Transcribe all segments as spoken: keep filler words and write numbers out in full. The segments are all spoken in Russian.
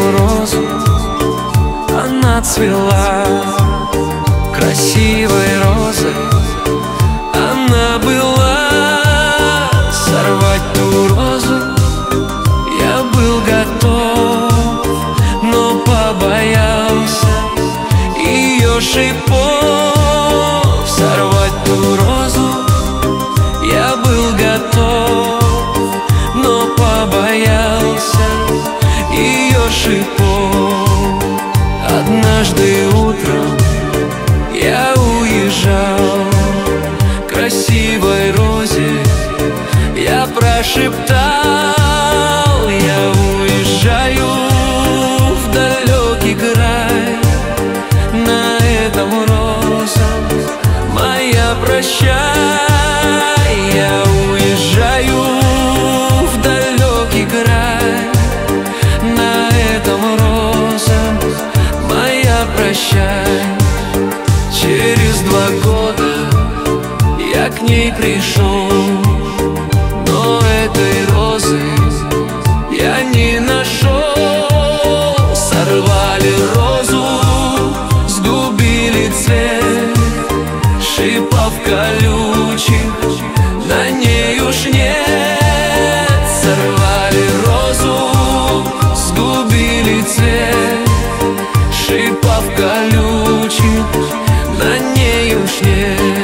розу, она цвела красивой розой, она была. Сорвать ту розу я был готов, но побоялся ее шипов. Сорвать ту розу я был готов, но побоялся ее шипов. Однажды утром я уезжал к красивой розе, я прошептал: я уезжаю в далекий край. На этом роза моя прощай. Я уезжаю в далекий край. На этом роза моя прощай. Через два года я к ней пришел, но этой розы я не нашел. Сорвали розу, сгубили цвет, шипов колючих на ней уж нет. Сорвали розу, сгубили цвет, шипов колючих на ней уж нет.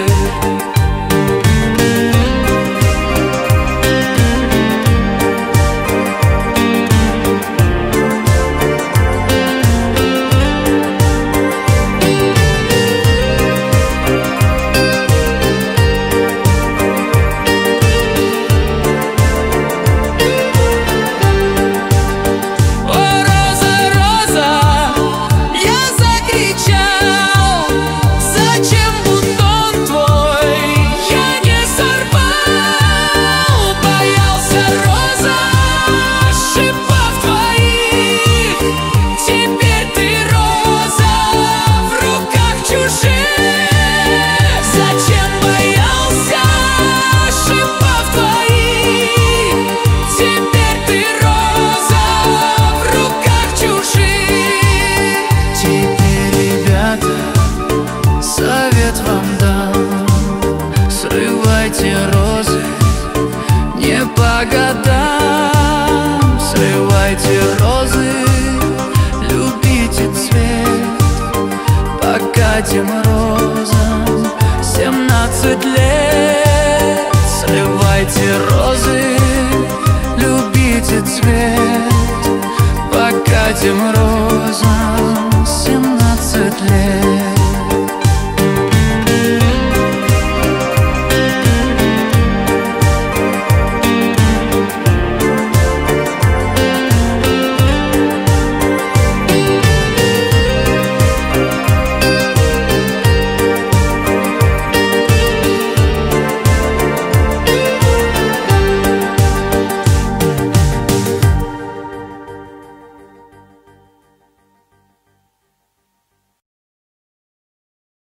Срывайте розы не по годам, срывайте розы, любите цвет. Пока тем розам семнадцать лет. Срывайте розы, любите цвет. Пока тем розам